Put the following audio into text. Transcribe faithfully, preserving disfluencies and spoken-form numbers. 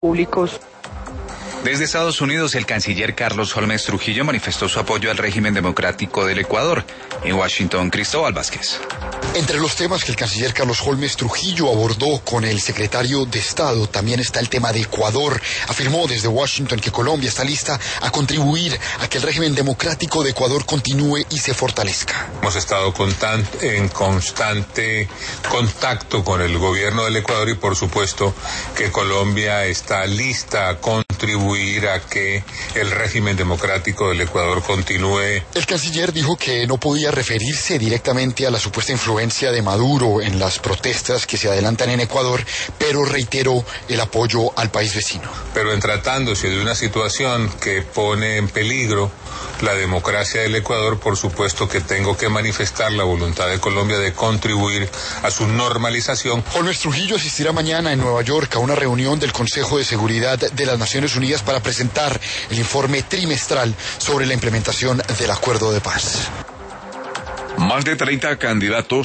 públicos. Desde Estados Unidos, el canciller Carlos Holmes Trujillo manifestó su apoyo al régimen democrático del Ecuador. En Washington, Cristóbal Vázquez. Entre los temas que el canciller Carlos Holmes Trujillo abordó con el secretario de Estado también está el tema de Ecuador. Afirmó desde Washington que Colombia está lista a contribuir a que el régimen democrático de Ecuador continúe y se fortalezca. Hemos estado en constante contacto con el gobierno del Ecuador y por supuesto que Colombia está lista a contribuir a que el régimen democrático del Ecuador continúe. El canciller dijo que no podía referirse directamente a la supuesta influencia de Maduro en las protestas que se adelantan en Ecuador, pero reiteró el apoyo al país vecino. Pero en tratándose de una situación que pone en peligro la democracia del Ecuador, por supuesto que tengo que manifestar la voluntad de Colombia de contribuir a su normalización. Holmes Trujillo asistirá mañana en Nueva York a una reunión del Consejo de Seguridad de las Naciones Unidas para presentar el informe trimestral sobre la implementación del acuerdo de paz. Más de treinta candidatos